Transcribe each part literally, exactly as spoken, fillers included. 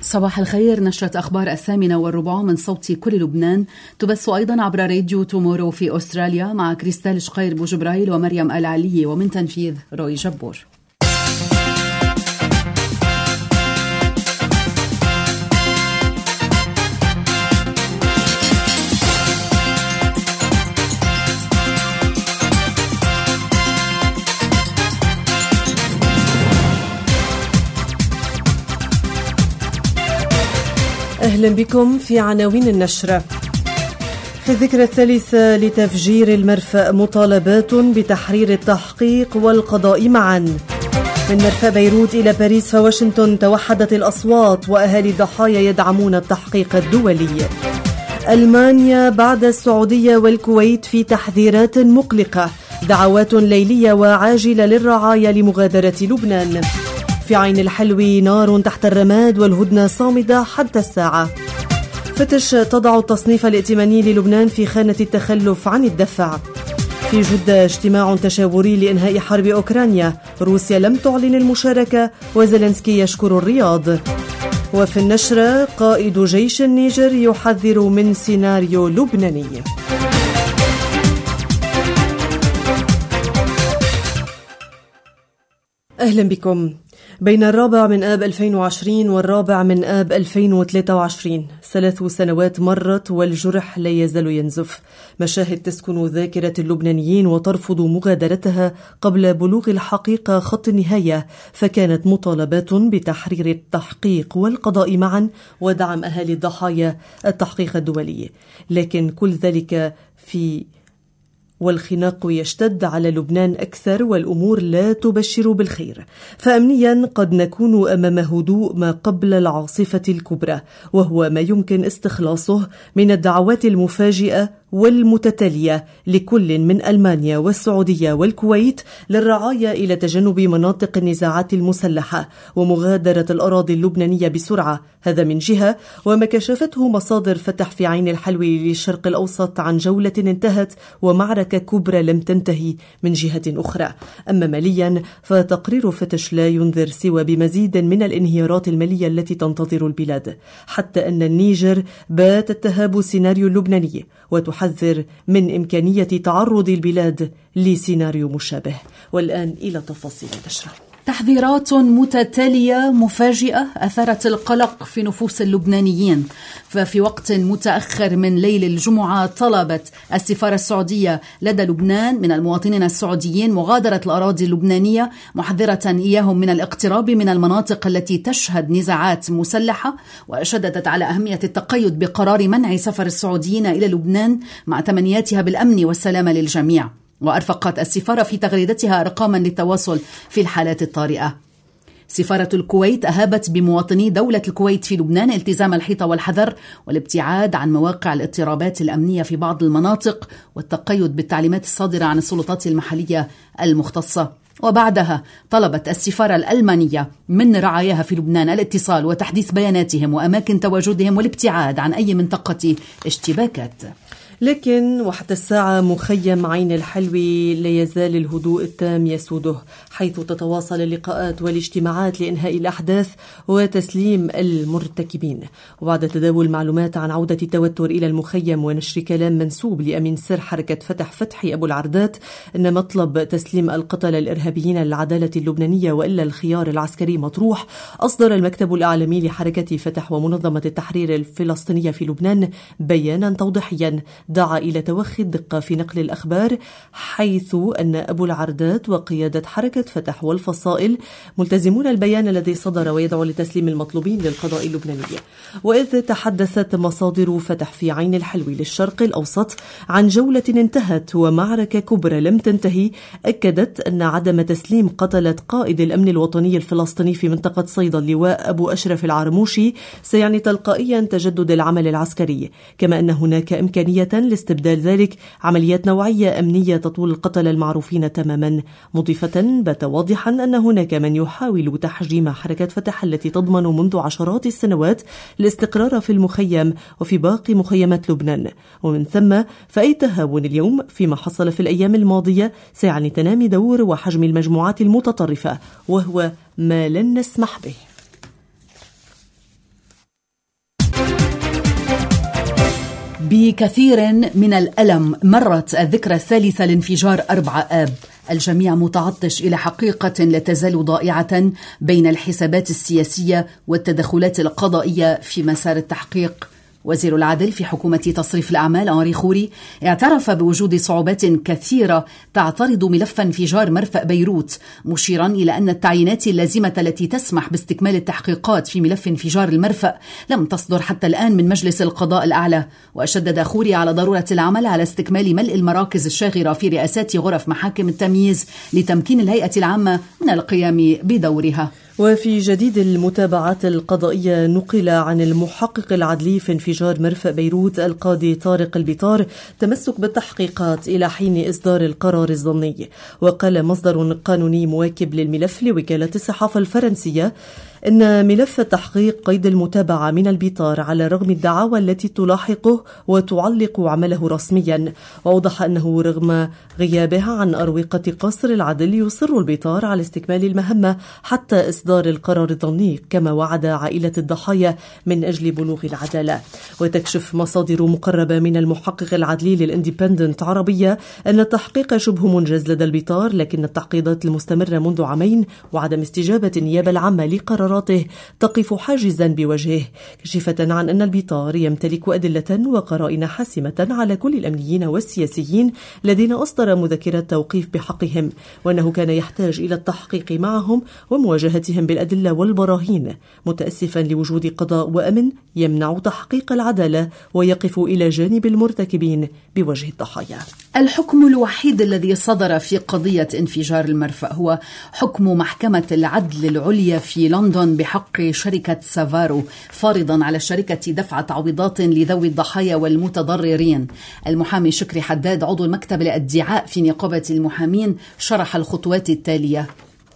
صباح الخير. نشرة أخبار الثامنة والربع من صوت كل لبنان تبث أيضا عبر راديو تومورو في أستراليا مع كريستال شقير بوجبرايل ومريم العلي، ومن تنفيذ روي جبور. أهلا بكم في عناوين النشرة. في الذكرى الثالثة لتفجير المرفأ مطالبات بتحرير التحقيق والقضاء معا. من مرفأ بيروت إلى باريس فواشنطن توحدت الأصوات وأهالي الضحايا يدعمون التحقيق الدولي. ألمانيا بعد السعودية والكويت في تحذيرات مقلقة، دعوات ليلية وعاجلة للرعايا لمغادرة لبنان. في عين الحلو نار تحت الرماد والهدنة صامدة حتى الساعة. فتش تضع التصنيف الائتماني للبنان في خانة التخلف عن الدفع. في جدة اجتماع تشاوري لإنهاء حرب أوكرانيا، روسيا لم تعلن المشاركة وزيلنسكي يشكر الرياض. وفي النشرة قائد جيش النيجر يحذر من سيناريو لبناني. أهلا بكم. بين الرابع من آب ألفين وعشرين والرابع من آب ألفين وثلاثة وعشرين ثلاث سنوات مرت والجرح لا يزال ينزف. مشاهد تسكن ذاكرة اللبنانيين وترفض مغادرتها قبل بلوغ الحقيقة خط النهاية، فكانت مطالبات بتحرير التحقيق والقضاء معا ودعم أهالي الضحايا التحقيق الدولي. لكن كل ذلك في والخناق يشتد على لبنان أكثر والأمور لا تبشر بالخير. فأمنيا قد نكون أمام هدوء ما قبل العاصفة الكبرى، وهو ما يمكن استخلاصه من الدعوات المفاجئة والمتتالية لكل من ألمانيا والسعودية والكويت للرعاية إلى تجنب مناطق النزاعات المسلحة ومغادرة الأراضي اللبنانية بسرعة. هذا من جهة، وما كشفته مصادر فتح في عين الحلو للشرق الأوسط عن جولة انتهت ومعركة كبرى لم تنتهي من جهة أخرى. أما ماليا فتقرير فتش لا ينذر سوى بمزيد من الانهيارات المالية التي تنتظر البلاد، حتى أن النيجر باتت تهاب سيناريو اللبناني وتحذر من إمكانية تعرض البلاد لسيناريو مشابه. والآن إلى تفاصيل النشرة. تحذيرات متتالية مفاجئة أثارت القلق في نفوس اللبنانيين. ففي وقت متأخر من ليل الجمعة طلبت السفارة السعودية لدى لبنان من المواطنين السعوديين مغادرة الأراضي اللبنانية، محذرة إياهم من الاقتراب من المناطق التي تشهد نزاعات مسلحة، وشددت على أهمية التقيد بقرار منع سفر السعوديين إلى لبنان مع تمنياتها بالأمن والسلامة للجميع. وأرفقت السفارة في تغريدتها أرقاما للتواصل في الحالات الطارئة. سفارة الكويت أهابت بمواطني دولة الكويت في لبنان التزام الحيطة والحذر والابتعاد عن مواقع الاضطرابات الأمنية في بعض المناطق والتقيد بالتعليمات الصادرة عن السلطات المحلية المختصة. وبعدها طلبت السفارة الألمانية من رعاياها في لبنان الاتصال وتحديث بياناتهم وأماكن تواجدهم والابتعاد عن أي منطقة اشتباكات. لكن وحتى الساعة مخيم عين الحلوي لا يزال الهدوء التام يسوده، حيث تتواصل اللقاءات والاجتماعات لإنهاء الأحداث وتسليم المرتكبين. وبعد تداول معلومات عن عودة التوتر إلى المخيم ونشر كلام منسوب لأمين سر حركة فتح فتحي أبو العردات أن مطلب تسليم القتلة الإرهابيين للعدالة اللبنانية وإلا الخيار العسكري مطروح، أصدر المكتب الإعلامي لحركة فتح ومنظمة التحرير الفلسطينية في لبنان بيانا توضيحيا دعا إلى توخي الدقة في نقل الأخبار، حيث أن أبو العردات وقيادة حركة فتح والفصائل ملتزمون البيان الذي صدر ويدعو لتسليم المطلوبين للقضاء اللبناني. وإذ تحدثت مصادر فتح في عين الحلو للشرق الأوسط عن جولة انتهت ومعركة كبرى لم تنتهي، أكدت أن عدم تسليم قتلة قائد الأمن الوطني الفلسطيني في منطقة صيدا اللواء أبو أشرف العرموشي سيعني تلقائيا تجدد العمل العسكري، كما أن هناك إمكانية لاستبدال ذلك عمليات نوعية أمنية تطول القتلة المعروفين تماما، مضيفة بات واضحا أن هناك من يحاول تحجيم حركة فتح التي تضمن منذ عشرات السنوات الاستقرار في المخيم وفي باقي مخيمات لبنان. ومن ثم فأي تهاون اليوم فيما حصل في الأيام الماضية سيعني تنامي دور وحجم المجموعات المتطرفة، وهو ما لن نسمح به. بكثير من الألم مرت الذكرى الثالثة لانفجار أربعة آب. الجميع متعطش إلى حقيقة لا تزال ضائعة بين الحسابات السياسية والتدخلات القضائية في مسار التحقيق. وزير العدل في حكومة تصريف الأعمال أنري خوري اعترف بوجود صعوبات كثيرة تعترض ملف انفجار مرفأ بيروت، مشيرا إلى أن التعيينات اللازمة التي تسمح باستكمال التحقيقات في ملف انفجار المرفأ لم تصدر حتى الآن من مجلس القضاء الأعلى. وشدد خوري على ضرورة العمل على استكمال ملء المراكز الشاغرة في رئاسات غرف محاكم التمييز لتمكين الهيئة العامة من القيام بدورها. وفي جديد المتابعات القضائية نقل عن المحقق العدلي في انفجار مرفأ بيروت القاضي طارق البطار تمسك بالتحقيقات إلى حين إصدار القرار الظني. وقال مصدر قانوني مواكب للملف لوكالة الصحافة الفرنسية إن ملف التحقيق قيد المتابعة من البطار على رغم الدعاوى التي تلاحقه وتعلق عمله رسميا. وأوضح أنه رغم غيابها عن أروقة قصر العدل يصر البطار على استكمال المهمة حتى إصدار القرار الظني، كما وعد عائلة الضحايا من أجل بلوغ العدالة. وتكشف مصادر مقربة من المحقق العدلي للإنديبندنت عربية أن التحقيق شبه منجز لدى البطار، لكن التعقيدات المستمرة منذ عامين وعدم استجابة النيابة العامة لقرارات تقف حاجزا بوجهه، كشفة عن أن البطار يمتلك أدلة وقرائن حاسمة على كل الأمنيين والسياسيين الذين أصدر مذكرة توقيف بحقهم، وأنه كان يحتاج إلى التحقيق معهم ومواجهتهم بالأدلة والبراهين، متأسفا لوجود قضاء وأمن يمنع تحقيق العدالة ويقف إلى جانب المرتكبين بوجه الضحايا. الحكم الوحيد الذي صدر في قضية انفجار المرفأ هو حكم محكمة العدل العليا في لندن بحق شركة سافارو، فارضا على الشركة دفع تعويضات لذوي الضحايا والمتضررين. المحامي شكري حداد عضو المكتب للادعاء في نقابة المحامين شرح الخطوات التالية.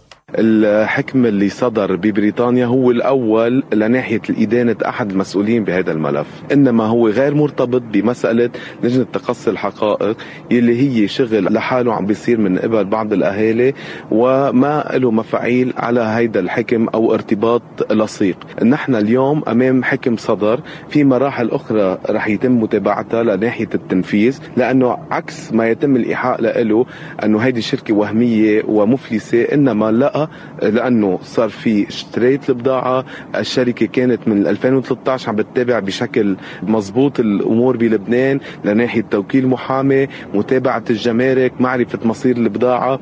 الحكم اللي صدر ببريطانيا هو الأول لناحية الإدانة أحد المسؤولين بهذا الملف، إنما هو غير مرتبط بمسألة لجنة تقصي الحقائق يلي هي شغل لحاله عم بيصير من قبل بعض الأهالي وما له مفاعيل على هيدا الحكم أو ارتباط لصيق. نحن اليوم أمام حكم صدر، في مراحل أخرى رح يتم متابعتها لناحية التنفيذ، لأنه عكس ما يتم الإيحاء له أنه هيدي الشركة وهمية ومفلسة، إنما لا، لأنه صار في اشتريت البضاعة. الشركة كانت من ألفين وثلاثة عشر عم بتتابع بشكل مضبوط الأمور بلبنان لناحية توكيل محامي، متابعة الجمارك، معرفة مصير البضاعة.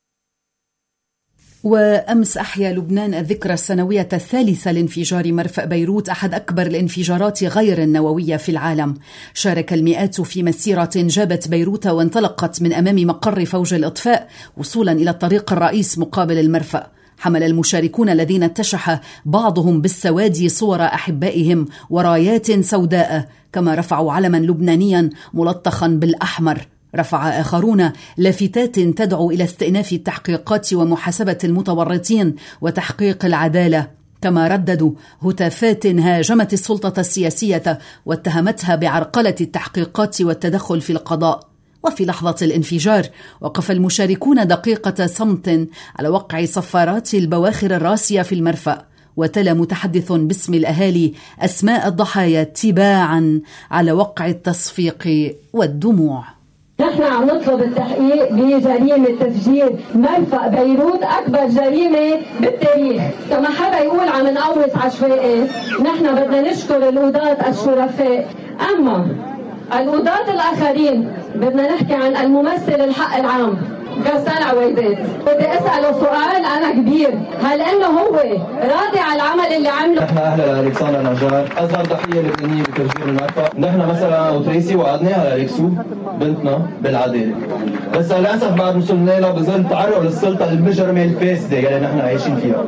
وأمس أحيا لبنان الذكرى السنوية الثالثة لانفجار مرفأ بيروت، أحد أكبر الانفجارات غير النووية في العالم. شارك المئات في مسيرة جابت بيروت وانطلقت من أمام مقر فوج الإطفاء وصولا إلى الطريق الرئيس مقابل المرفأ. حمل المشاركون الذين اتشح بعضهم بالسواد صور أحبائهم ورايات سوداء، كما رفعوا علما لبنانيا ملطخا بالأحمر. رفع آخرون لافتات تدعو إلى استئناف التحقيقات ومحاسبة المتورطين وتحقيق العدالة، كما رددوا هتافات هاجمت السلطة السياسية واتهمتها بعرقلة التحقيقات والتدخل في القضاء. وفي لحظة الانفجار وقف المشاركون دقيقة صمت على وقع صفارات البواخر الراسية في المرفأ، وتلا متحدث باسم الأهالي أسماء الضحايا تباعا على وقع التصفيق والدموع. نحن عم نطلب التحقيق بجريمة تفجير مرفأ بيروت، أكبر جريمة بالتاريخ. كما حدا يقول عم نقوص عشوائي، نحن بدنا نشكر القضاة الشرفاء، أما القضاة الآخرين بدنا نحكي عن الممثل الحق العام غسان عويدات. بدي أسأله سؤال أنا كبير، هل إنه هو راضي على العمل اللي عمله؟ نحن أهل ألكسندر نجار أصغر ضحية لبنانية بتفجير المرفأ. نحن مثلا أنا وتريسي وعدناها لألكسو بنتنا بالعدالة، بس للأسف بعد وصلنا لها بظل تعرض للسلطة المجرمة الفاسدة يلي نحن عايشين فيها.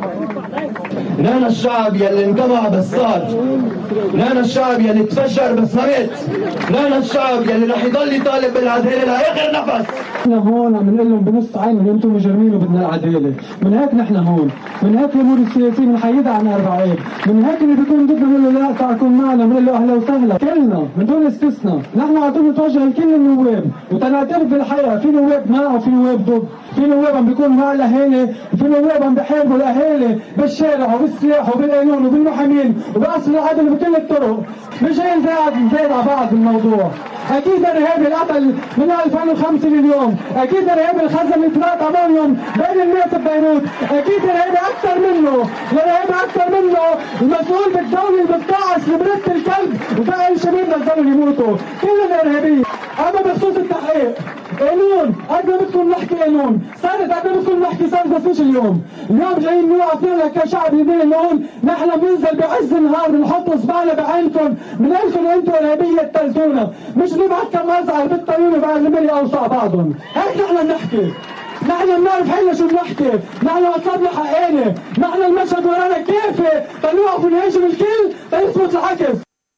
نحن الشعب يلي انقمع بس صار، نحن الشعب يلي تفجر بس ما مات، نحن الشعب يلي رح يضل يطالب بالعدالة لآخر نفس. نحن هون عم نقول لهم بنص عين انتم مجرمين وبدنا العدالة، من هيك نحن هون، من هيك الامور السياسية بنحيدها عن أربعين، من هيك اللي بيكون ضدنا بنقول له لا تعكم معنا، بنقول له أهلا وسهلا، كلنا من دون استثناء، نحن على طول نتوجه لكل النواب وتنعترف بالحقيقة، في نواب مع وفي نواب ضد، في نواب عم بيكونوا مع الأهالي وفي نواب عم بيحاربوا الأهالي بالشارع وبالسلاح وبالقانون وبالمحامين وبأصل العدل بكل الطرق. مش جاي نزايد نزايد على بعض الموضوع. اكيد الارهابي اللي قتل من ألفين وخمسة لليوم، اكيد الارهابي اللي خزن نترات امونيوم بين الناس ببيروت، اكيد الارهابي اكثر منه، الارهابي اكثر منه المسؤول بالدوله اللي بتقاعس لبرد الكلب وباقي الشباب نزلوا يموتوا، كل الارهابيين. اما بخصوص التحقيق قانون قد ما بدكم نحكي قانون، صارت قد ما بدكم نحكي صارت بس مش اليوم، اليوم جايين نوقف لك كشعب لبنان نقول نحن بننزل بعز النهار بنحط اصبعنا بعينكم بنقولكم انتم ارهابيه تلتونا، مش نبعث كم ازعر بالطيور وبعد الملي اوسع بعضهم، هيك نحن بنحكي، نحن بنعرف حالنا شو بنحكي، نحن مطلبنا حقاني، نحن المشهد ورانا كافي تنوقف ونهاجم الكل تيثبت العكس.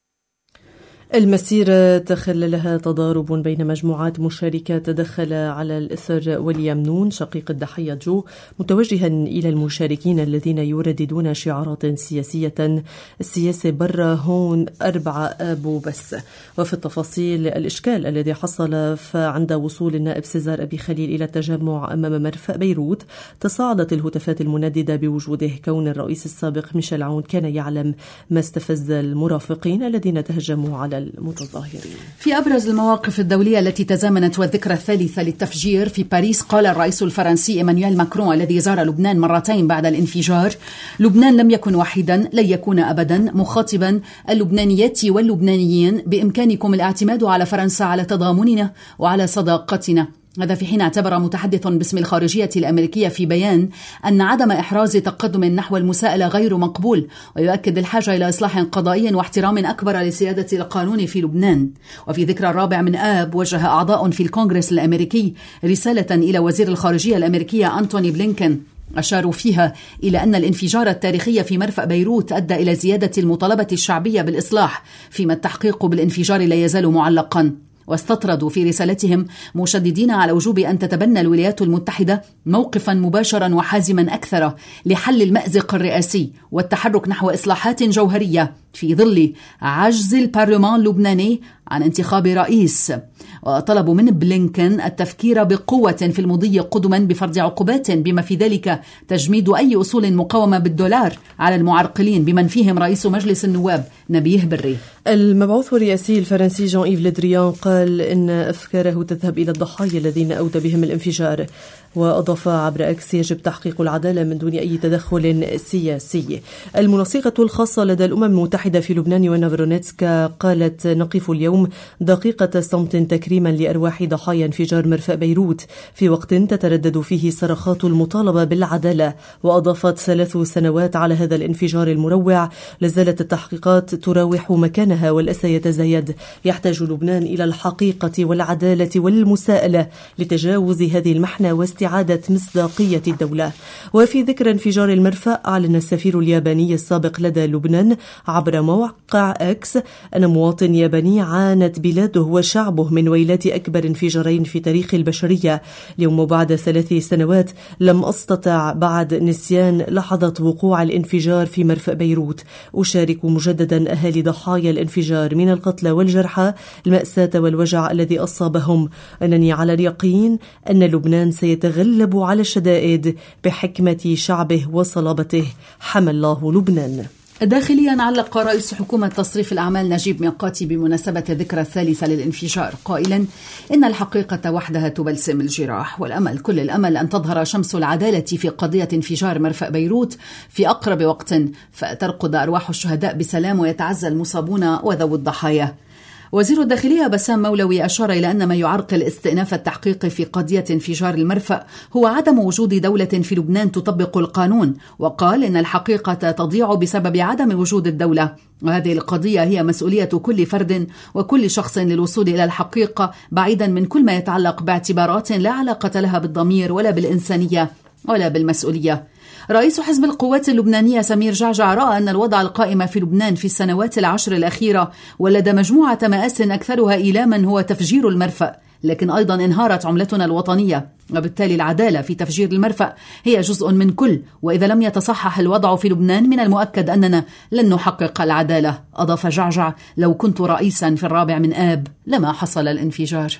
المسيرة تخللها تضارب بين مجموعات مشاركة تدخل على الإثر وليام نون شقيق الضحية جو متوجها إلى المشاركين الذين يرددون شعارات سياسية السياسة برا هون أربعة آبو بس. وفي التفاصيل الإشكال الذي حصل فعند وصول النائب سيزار أبي خليل إلى التجمع أمام مرفأ بيروت تصاعدت الهتافات المنددة بوجوده كون الرئيس السابق ميشيل عون كان يعلم ما استفز المرافقين الذين تهجموا على المتظاهرين. في أبرز المواقف الدولية التي تزامنت والذكرى الثالثة للتفجير في باريس قال الرئيس الفرنسي إيمانويل ماكرون الذي زار لبنان مرتين بعد الانفجار: لبنان لم يكن وحيدا، لن يكون أبدا، مخاطبا اللبنانيات واللبنانيين بإمكانكم الاعتماد على فرنسا على تضامننا وعلى صداقتنا. هذا في حين اعتبر متحدث باسم الخارجية الأمريكية في بيان أن عدم إحراز تقدم نحو المساءلة غير مقبول، ويؤكد الحاجة إلى إصلاح قضائي واحترام أكبر لسيادة القانون في لبنان. وفي ذكرى الرابع من آب وجه أعضاء في الكونغرس الأمريكي رسالة إلى وزير الخارجية الأمريكية أنتوني بلينكن أشاروا فيها إلى أن الانفجار التاريخي في مرفأ بيروت أدى إلى زيادة المطالبة الشعبية بالإصلاح، فيما التحقيق بالانفجار لا يزال معلقا. واستطردوا في رسالتهم مشددين على وجوب أن تتبنى الولايات المتحدة موقفا مباشرا وحازما أكثر لحل المأزق الرئاسي والتحرك نحو إصلاحات جوهرية في ظل عجز البرلمان اللبناني عن انتخاب رئيس. وطلبوا من بلينكن التفكير بقوة في المضي قدما بفرض عقوبات بما في ذلك تجميد أي أصول مقاومة بالدولار على المعرقلين بمن فيهم رئيس مجلس النواب نبيه بري. المبعوث الرئاسي الفرنسي جان إيف لدريان قال إن أفكاره تذهب إلى الضحايا الذين أودى بهم الانفجار، وأضاف عبر أكس: يجب تحقيق العدالة من دون أي تدخل سياسي. المنسقة الخاصة لدى الأمم المتحدة في لبنان يوانا فرونيتسكا قالت: نقف اليوم دقيقة صمت تكريما لأرواح ضحايا انفجار مرفأ بيروت في وقت تتردد فيه صرخات المطالبة بالعدالة. وأضافت: ثلاث سنوات على هذا الانفجار المروع، لازالت التحقيقات تراوح مكانها والأسى يتزايد. يحتاج لبنان إلى الحقيقة والعدالة والمساءلة لتجاوز هذه المحنة واستعادة مصداقية الدولة. وفي ذكر انفجار المرفأ أعلن السفير الياباني السابق لدى لبنان عبر موقع أكس أن مواطن ياباني عانت بلاده وشعبه من ويلات أكبر انفجارين في تاريخ البشرية. اليوم بعد ثلاث سنوات لم أستطع بعد نسيان لحظة وقوع الانفجار في مرفأ بيروت. أشارك مجددا أهالي ضحايا الانفجار من القتلى والجرحى المأساة والوجع الذي أصابهم. أنني على اليقين أن لبنان سيتغلب على الشدائد بحكمة شعبه وصلابته. حمى الله لبنان. داخليا علق رئيس حكومة تصريف الأعمال نجيب ميقاتي بمناسبة الذكرى الثالثة للانفجار قائلا: إن الحقيقة وحدها تبلسم الجراح، والأمل كل الأمل أن تظهر شمس العدالة في قضية انفجار مرفأ بيروت في أقرب وقت، فترقد أرواح الشهداء بسلام ويتعزى المصابون وذوي الضحايا. وزير الداخلية بسام مولوي أشار إلى أن ما يعرقل استئناف التحقيق في قضية انفجار المرفأ هو عدم وجود دولة في لبنان تطبق القانون، وقال إن الحقيقة تضيع بسبب عدم وجود الدولة، وهذه القضية هي مسؤولية كل فرد وكل شخص للوصول إلى الحقيقة بعيدا من كل ما يتعلق باعتبارات لا علاقة لها بالضمير ولا بالإنسانية ولا بالمسؤولية. رئيس حزب القوات اللبنانية سمير جعجع رأى أن الوضع القائم في لبنان في السنوات العشر الأخيرة ولد مجموعة مآس أكثرها إيلاما هو تفجير المرفأ، لكن أيضا انهارت عملتنا الوطنية، وبالتالي العدالة في تفجير المرفأ هي جزء من كل، وإذا لم يتصحح الوضع في لبنان من المؤكد أننا لن نحقق العدالة. أضاف جعجع: لو كنت رئيسا في الرابع من آب لما حصل الانفجار.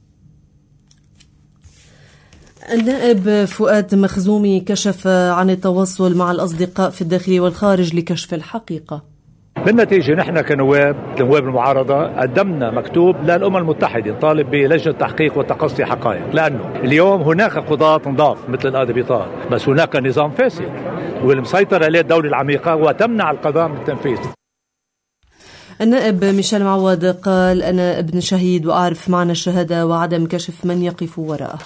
النائب فؤاد مخزومي كشف عن التواصل مع الأصدقاء في الداخل والخارج لكشف الحقيقة. بالنتيجة نحن كنواب نواب المعارضة قدمنا مكتوب للأمم المتحدة نطالب بلجنة تحقيق وتقصي حقائق، لأنه اليوم هناك قضاة نضاف مثل القاضي بيطار، بس هناك نظام فاسد والمسيطر عليه الدولة العميقة وتمنع القضاء من التنفيذ. النائب ميشيل معوض قال: أنا ابن شهيد وأعرف معنى الشهادة وعدم كشف من يقف وراءها.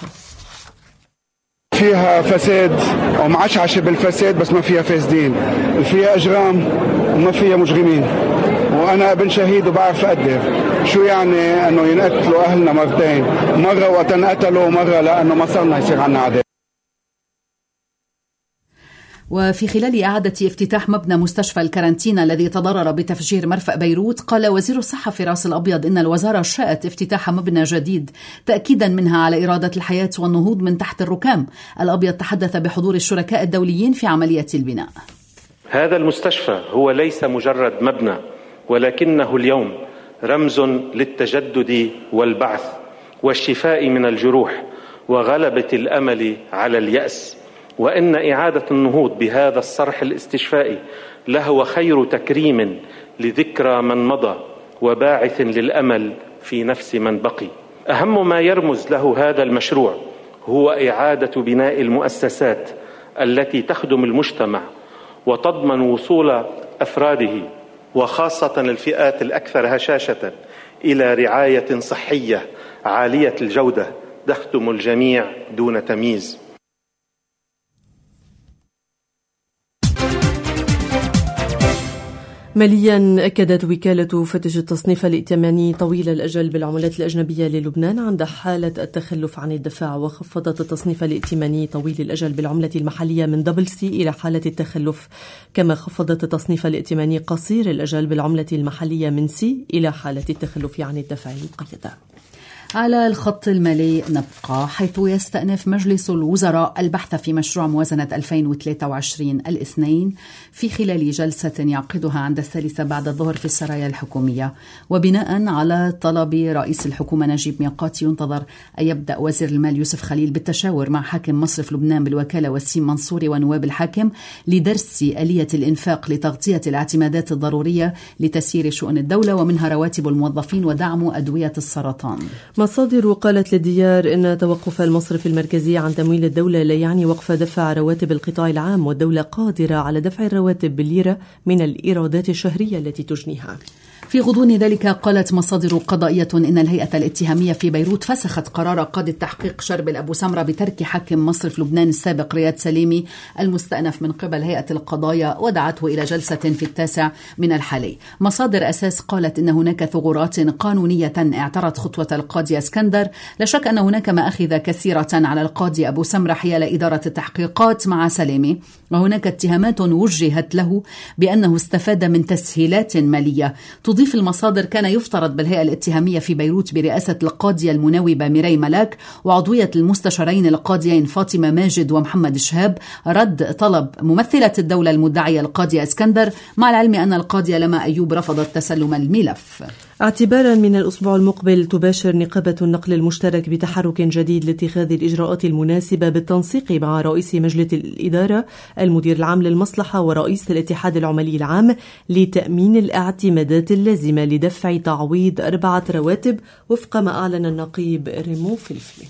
فيها فساد ومعشعشة بالفساد، بس ما فيها فاسدين، فيها أجرام وما فيها مجرمين. وأنا ابن شهيد وبعرف أقدر شو يعني أنه ينقتلوا أهلنا مرتين، مرة وقت انقتلوا ومرة لأنه ما صرنا يصير عنا عدالة. وفي خلال إعادة افتتاح مبنى مستشفى الكارانتينا الذي تضرر بتفجير مرفأ بيروت، قال وزير الصحة فراس الأبيض إن الوزارة شاءت افتتاح مبنى جديد تأكيدا منها على إرادة الحياة والنهوض من تحت الركام. الأبيض تحدث بحضور الشركاء الدوليين في عملية البناء. هذا المستشفى هو ليس مجرد مبنى، ولكنه اليوم رمز للتجدد والبعث والشفاء من الجروح وغلبة الأمل على اليأس، وإن إعادة النهوض بهذا الصرح الاستشفائي لهو خير تكريم لذكرى من مضى وباعث للأمل في نفس من بقي. أهم ما يرمز له هذا المشروع هو إعادة بناء المؤسسات التي تخدم المجتمع وتضمن وصول أفراده وخاصة الفئات الأكثر هشاشة إلى رعاية صحية عالية الجودة تخدم الجميع دون تمييز. ماليا أكدت وكالة فتش التصنيف الائتماني طويل الأجل بالعملات الأجنبية للبنان عند حالة التخلف عن الدفاع، وخفضت التصنيف الائتماني طويل الأجل بالعملة المحلية من دبل سي إلى حالة التخلف، كما خفضت التصنيف الائتماني قصير الأجل بالعملة المحلية من سي إلى حالة التخلف عن الدفع المقيدة. على الخط المالي نبقى، حيث يستأنف مجلس الوزراء البحث في مشروع موازنة ألفين وثلاثة وعشرين الاثنين في خلال جلسة يعقدها عند الثالثة بعد الظهر في السرايا الحكومية. وبناء على طلب رئيس الحكومة نجيب ميقاتي، ينتظر أن يبدأ وزير المال يوسف خليل بالتشاور مع حاكم مصرف لبنان بالوكالة وسيم منصوري ونواب الحاكم لدرس آلية الإنفاق لتغطية الاعتمادات الضرورية لتسيير شؤون الدولة، ومنها رواتب الموظفين ودعم أدوية السرطان. مصادر قالت للديار إن توقف المصرف المركزي عن تمويل الدولة لا يعني وقف دفع رواتب القطاع العام، والدولة قادرة على دفع الرواتب بالليرة من الإيرادات الشهرية التي تجنيها. في غضون ذلك، قالت مصادر قضائية إن الهيئة الاتهامية في بيروت فسخت قرار قاضي التحقيق شربل أبو سمرة بترك حاكم مصرف لبنان السابق رياض سليمي المستأنف من قبل هيئة القضايا، ودعته إلى جلسة في التاسع من الحالي. مصادر أساس قالت إن هناك ثغرات قانونية اعترت خطوة القاضي اسكندر. لا شك أن هناك مآخذ كثيرة على القاضي أبو سمرة حيال إدارة التحقيقات مع سليمي، وهناك اتهامات وجهت له بأنه استفاد من تسهيلات مالية. تضيف المصادر كان يفترض بالهيئة الاتهامية في بيروت برئاسة القاضية المناوبة ميراي ملاك وعضوية المستشارين القاضيين فاطمة ماجد ومحمد شهاب رد طلب ممثلة الدولة المدعية القاضية اسكندر، مع العلم أن القاضية لما أيوب رفضت تسلم الملف. اعتبارا من الأسبوع المقبل تباشر نقابة النقل المشترك بتحرك جديد لاتخاذ الإجراءات المناسبة بالتنسيق مع رئيس مجلس الإدارة المدير العام للمصلحة ورئيس الاتحاد العمالي العام لتأمين الاعتمادات اللازمة لدفع تعويض أربعة رواتب وفق ما أعلن النقيب ريمو فلفلي.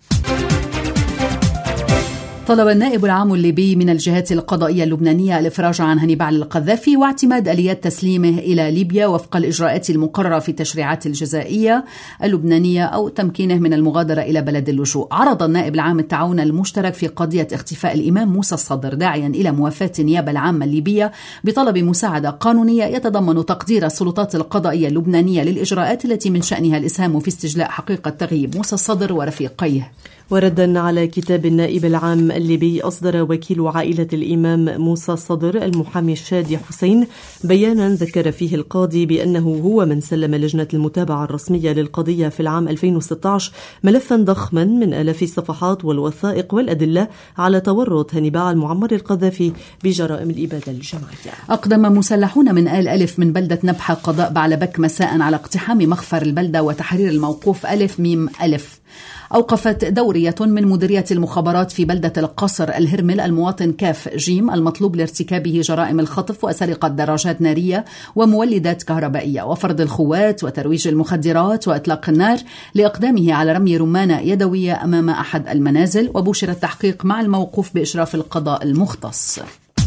طلب النائب العام الليبي من الجهات القضائية اللبنانية الإفراج عن هنيبال القذافي واعتماد آليات تسليمه إلى ليبيا وفق الإجراءات المقررة في التشريعات الجزائية اللبنانية أو تمكينه من المغادرة إلى بلد اللجوء. عرض النائب العام التعاون المشترك في قضية اختفاء الإمام موسى الصدر، داعيا إلى موافاة النيابة العامة الليبية بطلب مساعدة قانونية يتضمن تقدير السلطات القضائية اللبنانية للإجراءات التي من شأنها الإسهام في استجلاء حقيقة تغييب موسى الصدر ورفيقيه. وردا على كتاب النائب العام الليبي، أصدر وكيل عائلة الإمام موسى الصدر المحامي الشادي حسين بيانا ذكر فيه القاضي بأنه هو من سلم لجنة المتابعة الرسمية للقضية في العام ألفين وستة عشر ملفا ضخما من آلاف الصفحات والوثائق والأدلة على تورط هنيبال معمر القذافي بجرائم الإبادة الجماعية. أقدم مسلحون من آل ألف من بلدة نبحة قضاء بعلبك مساء على اقتحام مخفر البلدة وتحرير الموقوف ألف ميم ألف أوقفت دورية من مديرية المخابرات في بلدة القصر الهرمل المواطن كاف جيم المطلوب لارتكابه جرائم الخطف وسرقة دراجات نارية ومولدات كهربائية وفرض الخوات وترويج المخدرات وإطلاق النار لإقدامه على رمي رمانة يدوية أمام أحد المنازل، وبشر التحقيق مع الموقوف بإشراف القضاء المختص.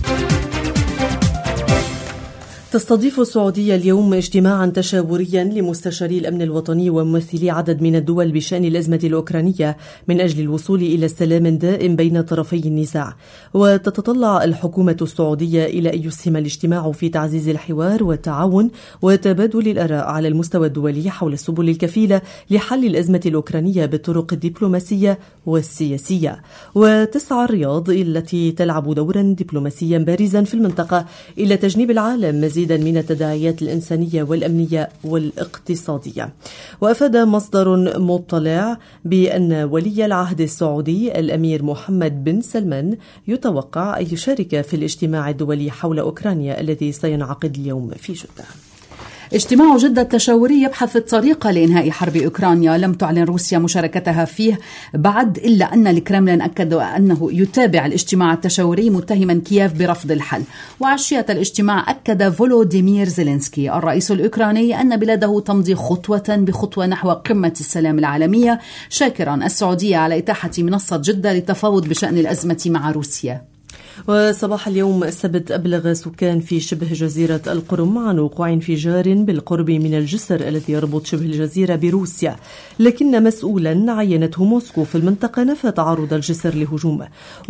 تستضيف السعودية اليوم اجتماعا تشاوريا لمستشاري الأمن الوطني وممثلي عدد من الدول بشأن الأزمة الأوكرانية من أجل الوصول إلى سلام دائم بين طرفي النزاع. وتتطلع الحكومة السعودية إلى أن يسهم الاجتماع في تعزيز الحوار والتعاون وتبادل الآراء على المستوى الدولي حول السبل الكفيلة لحل الأزمة الأوكرانية بالطرق الدبلوماسية والسياسية. وتسعى الرياض التي تلعب دورا دبلوماسيا بارزا في المنطقة إلى تجنيب العالم مزيدا من التداعيات الإنسانية والأمنية والاقتصادية. وأفاد مصدر مطلع بأن ولي العهد السعودي الأمير محمد بن سلمان يتوقع أن يشارك في الاجتماع الدولي حول أوكرانيا الذي سينعقد اليوم في جدة. اجتماع جدة التشاوري يبحث الطريقة لإنهاء حرب أوكرانيا. لم تعلن روسيا مشاركتها فيه بعد، إلا أن الكرملين أكد أنه يتابع الاجتماع التشاوري متهما كييف برفض الحل. وعشية الاجتماع أكد فولوديمير زيلينسكي الرئيس الأوكراني أن بلاده تمضي خطوة بخطوة نحو قمة السلام العالمية، شاكرا السعودية على إتاحة منصة جدة للتفاوض بشأن الأزمة مع روسيا. وصباح اليوم السبت أبلغ سكان في شبه جزيرة القرم عن وقوع انفجار بالقرب من الجسر الذي يربط شبه الجزيرة بروسيا، لكن مسؤولا عينته موسكو في المنطقة نفى تعرض الجسر لهجوم.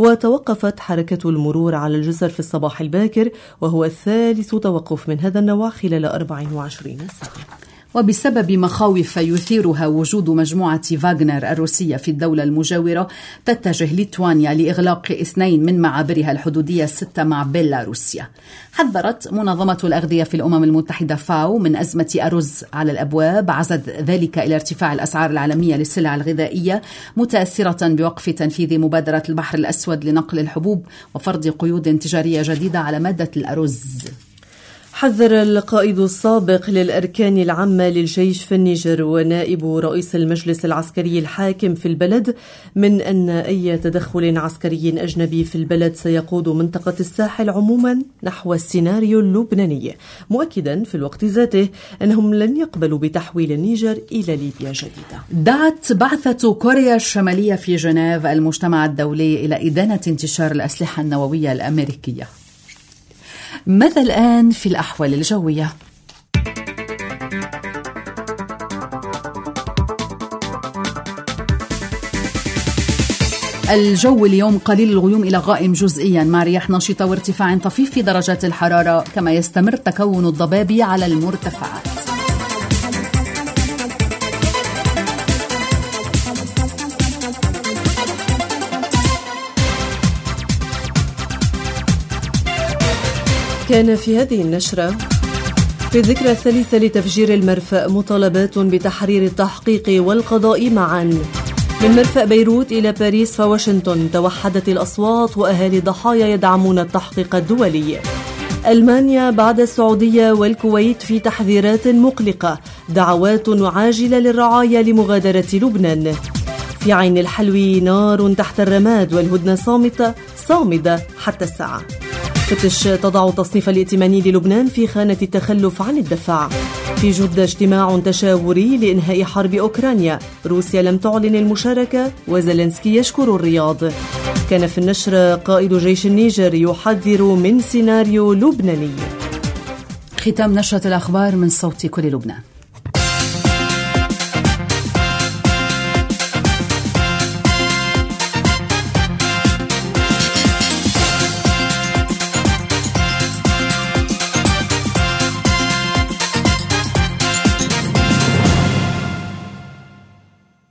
وتوقفت حركة المرور على الجسر في الصباح الباكر، وهو الثالث توقف من هذا النوع خلال أربع وعشرين ساعة. وبسبب مخاوف يثيرها وجود مجموعة فاغنر الروسية في الدولة المجاورة، تتجه ليتوانيا لإغلاق اثنين من معابرها الحدودية الستة مع بيلاروسيا. حذرت منظمة الأغذية في الأمم المتحدة فاو من أزمة أرز على الأبواب، عزت ذلك إلى ارتفاع الأسعار العالمية للسلع الغذائية، متأثرة بوقف تنفيذ مبادرة البحر الأسود لنقل الحبوب وفرض قيود تجارية جديدة على مادة الأرز. حذر القائد السابق للأركان العامة للجيش في النيجر ونائب رئيس المجلس العسكري الحاكم في البلد من أن أي تدخل عسكري أجنبي في البلد سيقود منطقة الساحل عموما نحو السيناريو اللبناني، مؤكدا في الوقت ذاته أنهم لن يقبلوا بتحويل النيجر إلى ليبيا جديدة. دعت بعثة كوريا الشمالية في جنيف المجتمع الدولي إلى إدانة انتشار الأسلحة النووية الأمريكية. ماذا الآن في الأحوال الجوية؟ الجو اليوم قليل الغيوم إلى غائم جزئيا مع رياح نشطة وارتفاع طفيف في درجات الحرارة، كما يستمر تكون الضباب على المرتفعات. كان في هذه النشرة في الذكرى الثالثة لتفجير المرفأ مطالبات بتحرير التحقيق والقضاء معا. من مرفأ بيروت إلى باريس فواشنطن توحدت الأصوات وأهالي الضحايا يدعمون التحقيق الدولي. ألمانيا بعد السعودية والكويت في تحذيرات مقلقة، دعوات عاجلة للرعايا لمغادرة لبنان. في عين الحلوي نار تحت الرماد والهدنة صامتة صامدة حتى الساعة. فتش تضع تصنيف الائتماني للبنان في خانة التخلف عن الدفع. في جدة اجتماع تشاوري لإنهاء حرب أوكرانيا، روسيا لم تعلن المشاركة وزيلينسكي يشكر الرياض. كان في النشر قائد جيش النيجر يحذر من سيناريو لبناني. ختام نشرة الأخبار من صوت كل لبنان.